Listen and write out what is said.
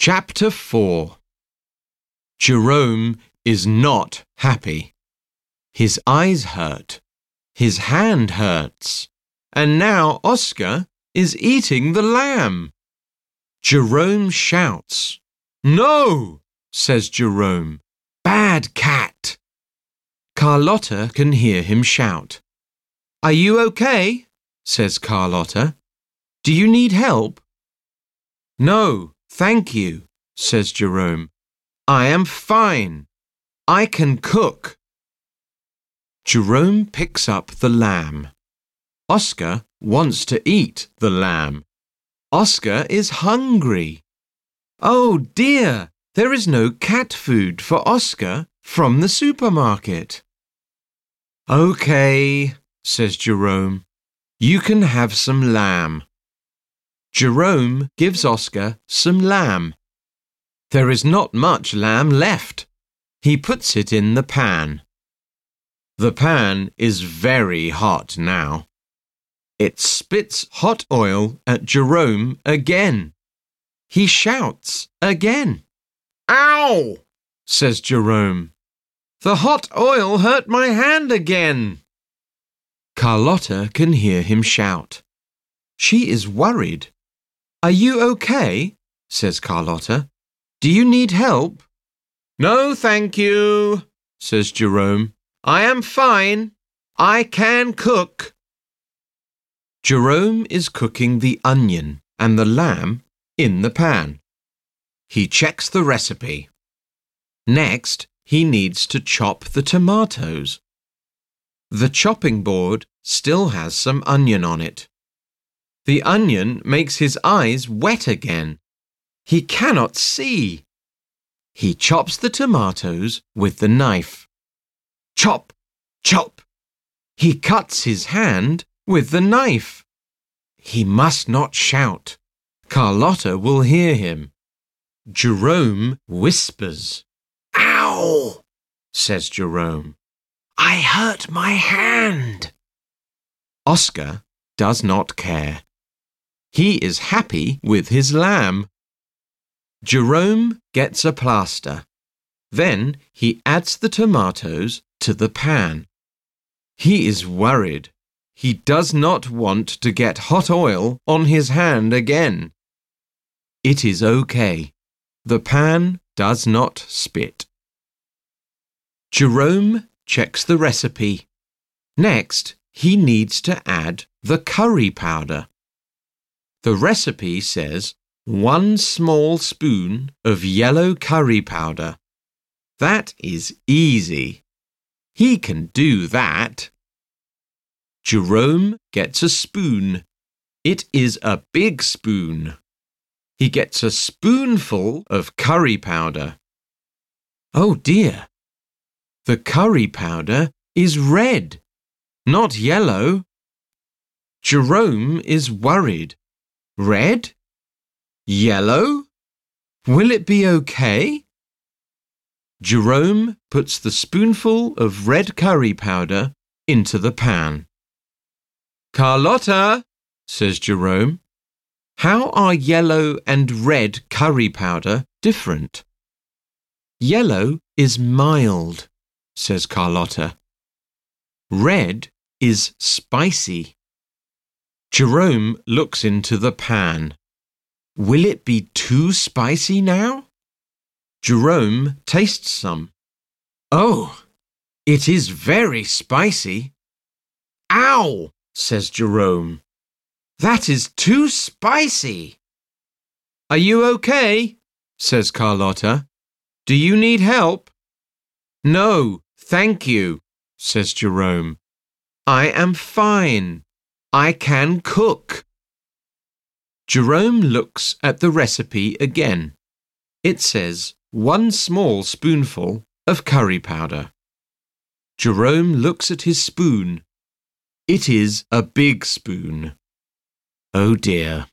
Chapter 4. Jerome is not happy. His eyes hurt. His hand hurts. And now Oscar is eating the lamb. Jerome shouts. "No!" says Jerome. "Bad cat!" Carlotta can hear him shout. "Are you okay?" says Carlotta. "Do you need help?" "No, thank you," says Jerome. "I am fine. I can cook." Jerome picks up the lamb. Oscar wants to eat the lamb. Oscar is hungry. Oh dear, there is no cat food for Oscar from the supermarket. "Okay," says Jerome. "You can have some lamb." Jerome gives Oscar some lamb. There is not much lamb left. He puts it in the pan. The pan is very hot now. It spits hot oil at Jerome again. He shouts again. "Ow!" says Jerome. "The hot oil hurt my hand again." Carlotta can hear him shout. She is worried. "Are you okay?" says Carlotta. "Do you need help?" "No, thank you," says Jerome. "I am fine. I can cook." Jerome is cooking the onion and the lamb in the pan. He checks the recipe. Next, he needs to chop the tomatoes. The chopping board still has some onion on it. The onion makes his eyes wet again. He cannot see. He chops the tomatoes with the knife. Chop, chop. He cuts his hand with the knife. He must not shout. Carlotta will hear him. Jerome whispers. "Ow!" says Jerome. "I hurt my hand." Oscar does not care. He is happy with his lamb. Jerome gets a plaster. Then he adds the tomatoes to the pan. He is worried. He does not want to get hot oil on his hand again. It is okay. The pan does not spit. Jerome checks the recipe. Next, he needs to add the curry powder. The recipe says 1 small spoon of yellow curry powder. That is easy. He can do that. Jerome gets a spoon. It is a big spoon. He gets a spoonful of curry powder. Oh dear! The curry powder is red, not yellow. Jerome is worried. Red? Yellow? Will it be okay? Jerome puts the spoonful of red curry powder into the pan. "Carlotta," says Jerome, "how are yellow and red curry powder different?" "Yellow is mild," says Carlotta. "Red is spicy." Jerome looks into the pan. Will it be too spicy now? Jerome tastes some. Oh, it is very spicy. "Ow!" says Jerome. "That is too spicy." "Are you okay?" says Carlotta. "Do you need help?" "No, thank you," says Jerome. "I am fine. I can cook." Jerome looks at the recipe again. It says 1 small spoonful of curry powder. Jerome looks at his spoon. It is a big spoon. Oh dear.